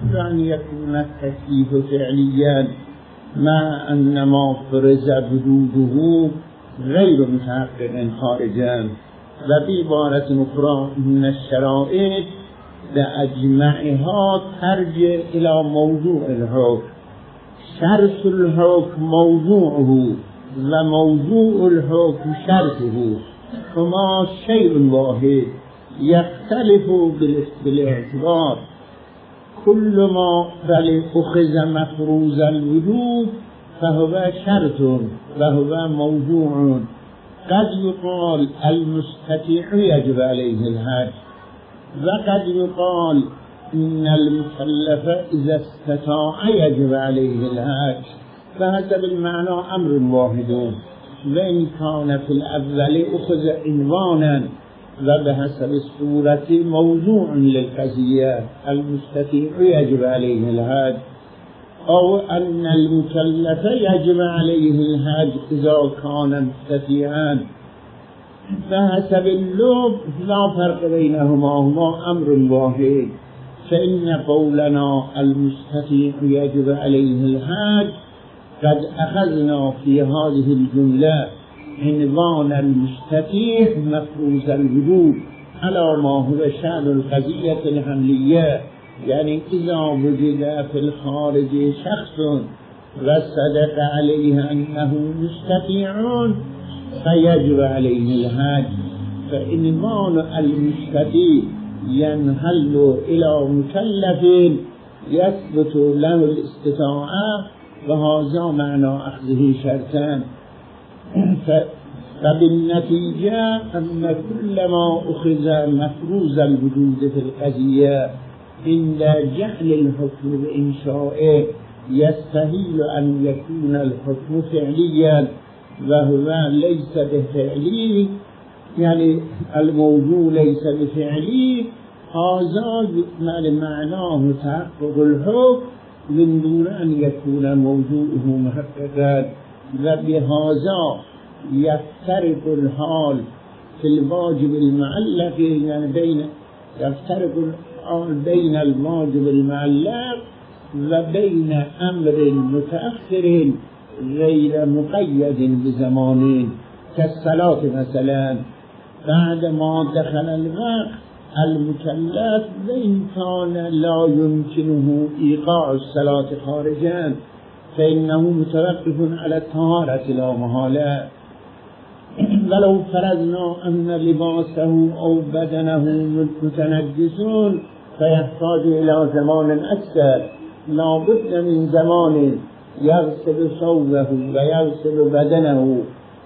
أن يكون التكليف فعليا مع أن ما فرض وجوده غير متحقق خارجا. وبعبارة أخرى من الشرائط بأجمعها ترجع إلى موضوع الحكم. شرط الحكم موضوعه وموضوع الحكم شرطه، فما شيء واحد يختلف بالاعتبار. كل ما بل أخذ مفروض الوجود فهو شرط وهو موضوع. قد يقال المستطيع يجب عليه الحج، وقد يقال إن المكلف إذا استطاع يجب عليه الحج، فحسب المعنى أمر واحد. وإن كان في الأول أخذ عنوانا وبحسب الصورة موضوع للقضية المستطيع يجب عليه الحج، أو أن المكلف يجب عليه الحج إذا كان مستطيعا، فحسب اللغة لا فرق بينهما، هما أمر واحد. فإن قولنا المستطيع يجب عليه الحج قد أخذنا في هذه الجملة عنوان المستطيع مفروض الوجود على ما هو شأن القضية الحملية، يعني إذا وجد في الخارج شخص وصدق عليه أنه مستطيع فيجب عليه الحج. فعنوان المستطيع ينحل إلى مكلف يثبت له الاستطاعة، وهذا معنى أخذه شرطان. فبالنتيجة أن كل ما أخذ مفروض الوجود في القضية عند جعل الحكم بإنشائه يستحيل أن يكون الحكم فعليا، وهو ليس بفعلي، يعني الموضوع ليس بفعلي. هذا معناه تحقق الحكم من دون أن يكون موضوعه محققا. وبهذا يفترق الحال في الواجب المعلق، يعني يفترق الحال بين الواجب المعلق وبين أمر متأخر غير مقيد بزمان كالصلاة مثلا. بعد ما دخل الوقت المكلف وإن كان لا يمكنه إيقاع الصلاة خارجا فإنه متوقف على الطهارة لا محالة. ولو فرضنا أن لباسه أو بدنه متنجسون فيحتاج إلى زمان أكثر، لا بد من زمان يغسل ثوبه ويغسل بدنه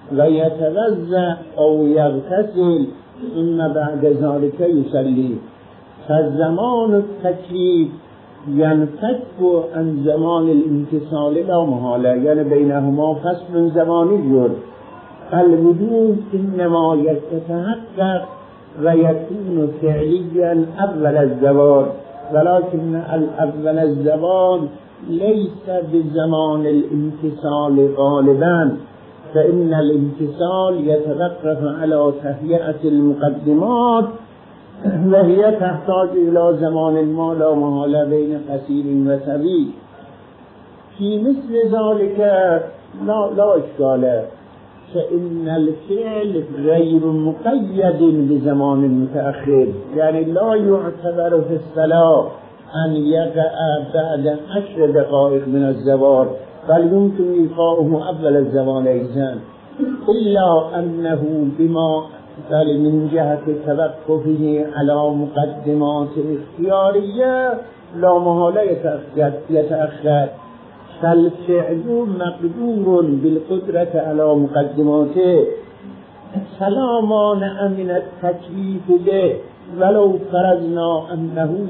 ويتوضأ أو يغتسل ثم بعد ذلك يصلي. فالزمان التكليف ينفك عن زمان الامتثال لا محالة، يعني بينهما فصل زماني. الوجود إنما يتحقق ويكون فعليا أول الزمان، ولكن الأول الزمان ليس بزمان الامتثال غالبا، فإن الامتثال يتوقف على تهيئة المقدمات، وهي تحتاج إلى زمان ما لا محالة بين قصير وطويل. في مثل ذلك لا إشكال، فإن الفعل غير مقيد بزمان متأخر، يعني لا يعتبر في الصلاة أن يقع بعد 10 دقائق من الزوال، بل يمكن إيقاعه أول الزمان أيضا، إلا أنه بما بل من جهة توقفه على مقدمات اختيارية لا محالة يتأخر. فالفعل مقدور بالقدرة على مقدماته، فلا مانع من التكليف به ولو فرضنا أنه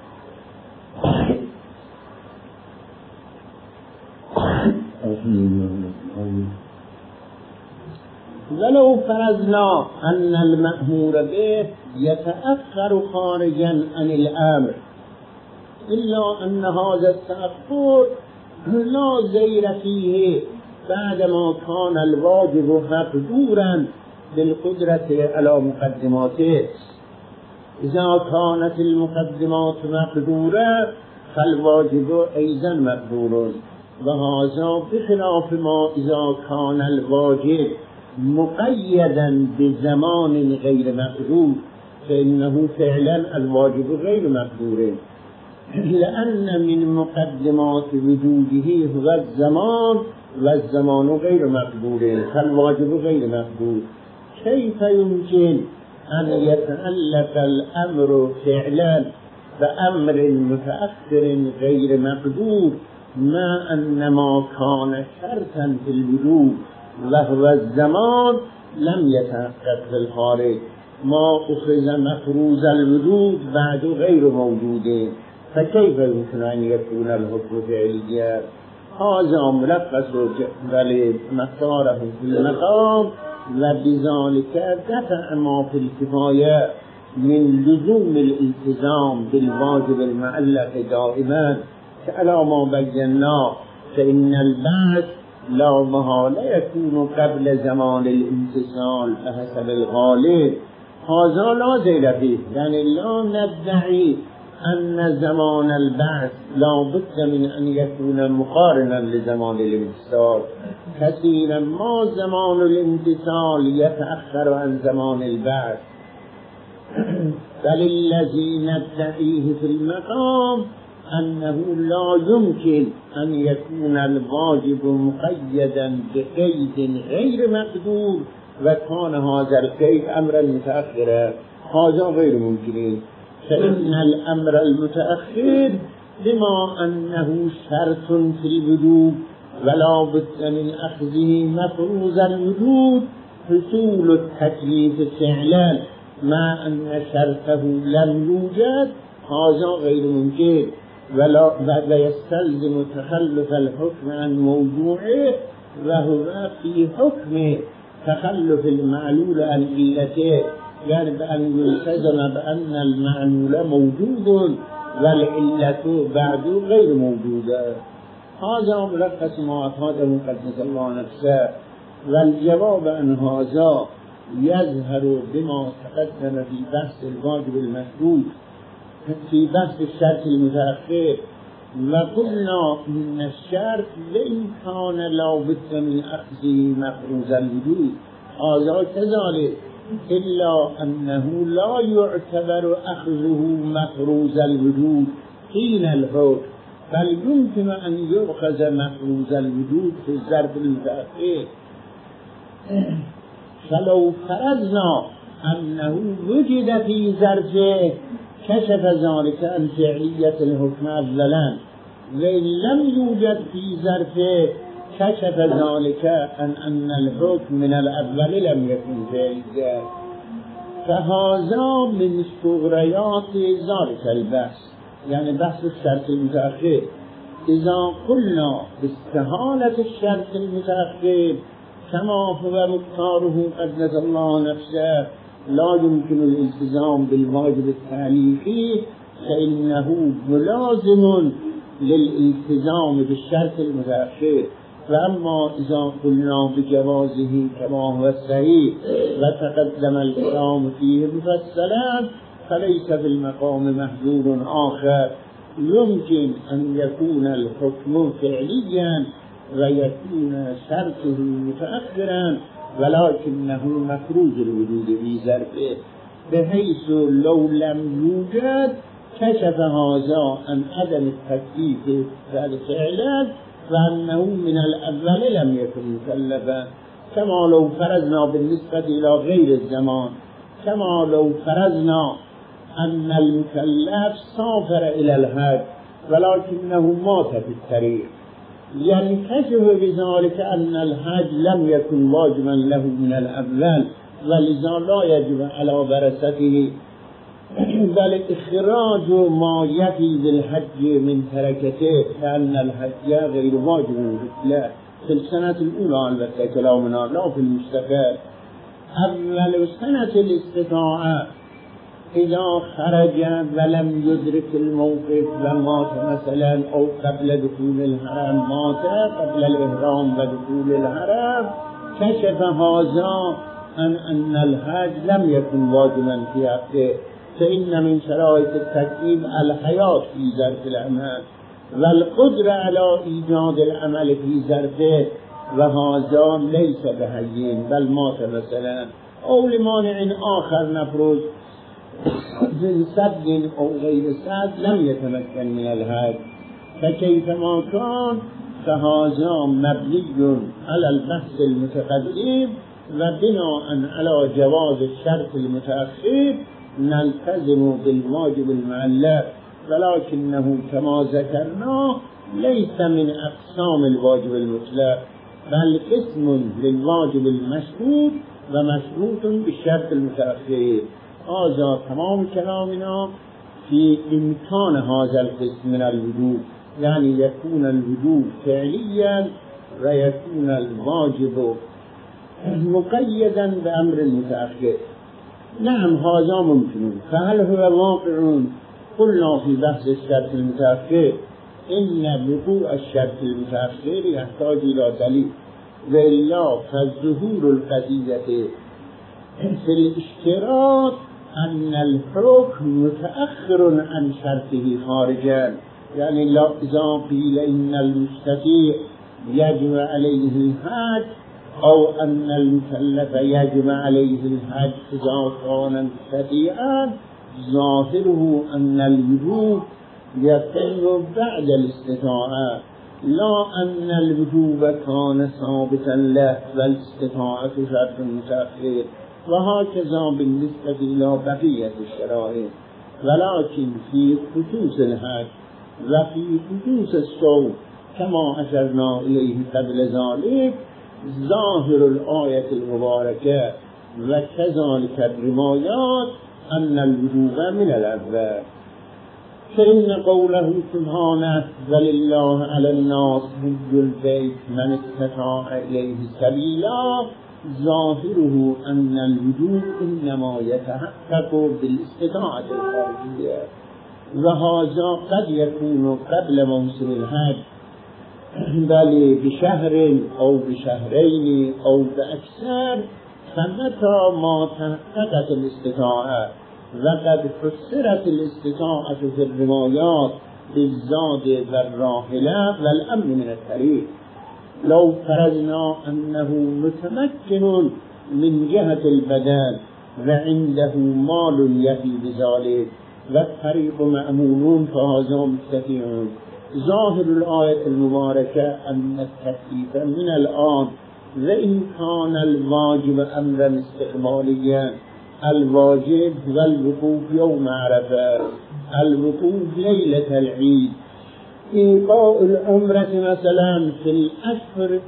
ولو فرضنا أن المأمور به يتأخر خارجا عن الأمر، إلا أن هذا التأخر لا زير فيه بعدما كان الواجب مقدورا بالقدرة على مقدماته. إذا كانت المقدمات مقدورة فالواجب أيضا مقدور وهذا بخلاف ما إذا كان الواجب مقيدا بزمان غير مقدور فإنه فعلا الواجب غير مقدور، لأن من مقدمات وجوده هو الزمان والزمان غير مقدور فالواجب غير مقدور. كيف يمكن أن يتعلق الأمر فعلا بأمر متأخر غير مقدور ما أن ما كان شرطا في الوجود وهو الزمان لم يتحقق في الخارج، ما أخذ مفروض الوجود بعد غير موجود، فكيف يمكن أن يكون الحكم فعليا؟ هذا ملخص جدول مختاره في المقام، وبذلك دفع ما في الكفاية من لزوم الالتزام بالواجب المعلق دائما كعلى ما بينا، فإن البعث لا محالة يكون قبل زمان الامتثال بحسب الغالب. هذا لا زيل فيه، يعني لا ندعي أن زمان البعث لا بد من أن يكون مقارنا لزمان الامتثال، كثيرا ما زمان الامتثال يتأخر عن زمان البعث، بل الذي ندعيه في المقام أنه لا يمكن أن يكون الواجب مقيدا بقيد غير مقدور وكان هذا القيد أمرا متأخرا، هذا غير ممكن، فإن الأمر المتأخر بما أنه شرط في الوجود ولا بد من أخذه مفروض الوجود حصول التكليف فعلا ما أن شرطه لم يوجد، هذا غير ممكن ولا يستلزم تخلف الحكم عن موضوعه، وهو في حكم تخلف المعلول عن علته، يعني بأن يلتزم بأن المعلول موجود والعلة بعد غير موجودة. هذا ملخص ما أفاده قدس الله نفسه، والجواب عن هذا يظهر بما تقدم في بحث الواجب المحدود في بحث الشرط المتأخر، وقلنا إن الشرط وإن كان لا بد من أخذه مفروض الوجود هذا كذلك، إلا أنه لا يعتبر أخذه مفروض الوجود حين الحكم، بل يمكن أن يؤخذ مفروض الوجود في الظرف المتأخر. فلو فرضنا أنه وجد في ظرفه كشف ذلك عن فعلية الحكم أولا، وإن لم يوجد في ظرفه كشف ذلك عن أن الحكم من الأول لم يكن فعليا، فهذا من استغريات ذلك البحث، يعني بحث الشرط المتأخر. إذا قلنا باستحالة الشرط المتأخر كما هو مختاره قدس الله نفسه لا يمكن الالتزام بالواجب التعليقي، فإنه ملازم للالتزام بالشرط المتأخر. فأما إذا قلنا بجوازه كما هو الصحيح وتقدم الكلام فيه مفصلا، فليس في المقام محذور آخر، يمكن أن يكون الحكم فعليا ويكون شرطه متأخرا ولكنه مفروض الوجود في ظرفه، بحيث لو لم يوجد كشف هذا عن عدم التكليف فعلا وأنه من الأول لم يكن مكلفا، كما لو فرضنا بالنسبة إلى غير الزمان، كما لو فرضنا أن المكلف سافر إلى الحج ولكنه مات في الطريق، ينكشف بذلك أن الحج لم يكن واجبا له من الأول، ولذا لا يجب على ورثته، بل إخراج ما يفي بالحج من تركته، لأن الحج غير واجب له في السنة الأولى البتة كلامنا، لا في المستقبل. أول سنة الاستطاعة إذا خرج ولم يدرك الموقف ومات مثلا، أو قبل دخول الحرم مات قبل الإحرام ودخول الحرم، كشف هذا عن أن الحج لم يكن واجبا في حقه، فإن من شرائط التكليف الحياة في ظرف العمل والقدرة على إيجاد العمل في ظرفه وهذا ليس بهين بل مات مثلا أو لمانع آخر نفرض من سد أو غير سد لم يتمكن من الحج فكيفما كان فهذا مبني على البحث المتقدم وبناء على جواز الشرط المتأخر نلتزم بالواجب المعلق ولكنه كما ذكرنا ليس من أقسام الواجب المطلق بل قسم للواجب المشروط ومشروط بالشرط المتأخر. هذا تمام كلامنا في إمكان هذا القسم من الوجوب، يعني يكون الوجوب فعليا ويكون الواجب مقيدا بأمر متأخر. نعم هذا ممكن. فهل هو واقع؟ قلنا في بحث الشرط المتأخر إن وقوع الشرط المتأخر يحتاج إلى دليل، وإلا فالظهور القضية في الاشتراط أن الحكم متأخر عن شرطه خارجا، يعني إذا قيل إن المستطيع يجب عليه الحج أو أن المكلف يجب عليه الحج إذا كان مستطيعا ظاهره أن الوجوب يكون بعد الاستطاعة لا أن الوجوب كان ثابتا له والاستطاعة شرط متأخر، وهكذا بالنسبة إلى بقية الشرائط. ولكن في خصوص الحج وفي خصوص الصوم كما أشرنا إليه قبل ذلك ظاهر الآية المباركة وكذلك الروايات أن الوجوب من الأول. فإن قوله سبحانه ولله على الناس حج البيت من استطاع إليه سبيلا ظاهره أن الوجوب إنما يتحقق بالاستطاعة الخارجية، وهذا قد يكون قبل موسم الحج بل بشهر أو بشهرين أو بأكثر، فمتى ما تحققت الاستطاعة وقد فسرت الاستطاعة في الروايات بالزاد والراحلة والأمن من الطريق. لو فرضنا أنه متمكن من جهة البدن وعنده مال يفي بذلك والطريق مأمون فهذا مستطيع. ظاهر الآية المباركة أن التكليف من الآن، وإن كان الواجب أمرا استقباليا الواجب والوقوف يوم عرفة، الوقوف ليلة العيد، إيقاء العمرة مثلا في الأشهر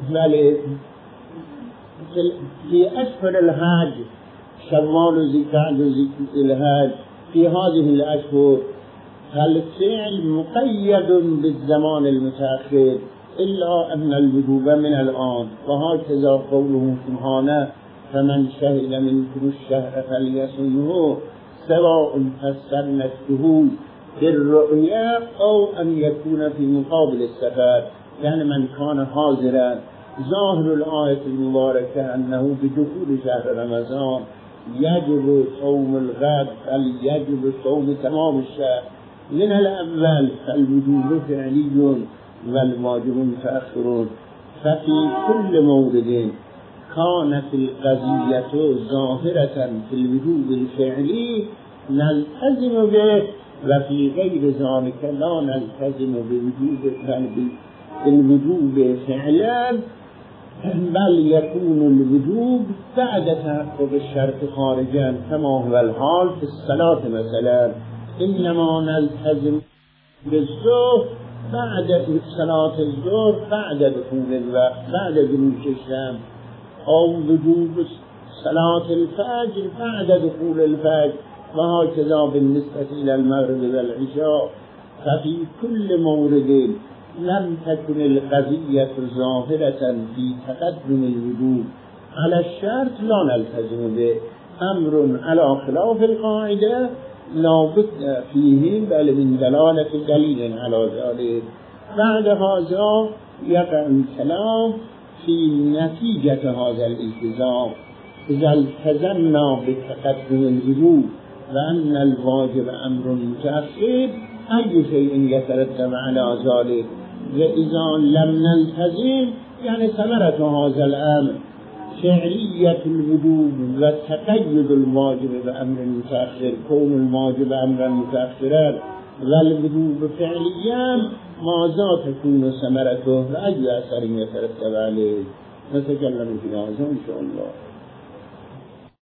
في أشهر الحج شوال وذي الحج في هذه الأشهر، فالفعل مقيد بالزمان المتأخر إلا أن الوجوب من الآن. وهكذا قوله سبحانه فمن شهد منكم الشهر فليصمه سواء فسرنا الشهود بالرؤيا أو أن يكون في مقابل السفر، يعني من كان حاضرا. ظاهر الآية المباركة أنه بدخول شهر رمضان يجب صوم الغد بل يجب صوم تمام الشهر من الأول، فالوجوب فعلي والواجب متأخر. ففي كل مورد كانت القضية ظاهرة في الوجوب الفعلي نلتزم به، وفي غير ذلك لا نلتزم بالوجوب فعلا، بل يكون الوجوب بعد تحقق الشرط خارجا كما هو الحال في الصلاة مثلا. إنما نلتزم بالظهر بعد صلاة الظهر بعد دخول الوقت بعد جلوس الشمس، أو وجوب صلاة الفجر بعد دخول الفجر، وهكذا بالنسبة إلى المغرب والعشاء. ففي كل مورد لم تكن القضية ظاهرة في تقدم الوجوب على الشرط لا نلتزم به، أمر على خلاف القاعدة لا بد فيه بل من دلالة دليل على ذلك. بعد هذا يقع الكلام في نتيجة هذا الالتزام. إذا التزمنا بتقدم الوجوب وأن الواجب أمر متأخر أي شيء يترتب على ذلك، وإذا لم نلتزم يعني ثمرة هذا الأمر فعلية الوجوب وتقيد الواجب بأمر متأخر، كون الواجب أمرا متأخرا والوجوب فعليا، ماذا تكون ثمرته وأي أثر يترتب عليه؟ نتكلم في هذا إن شاء الله.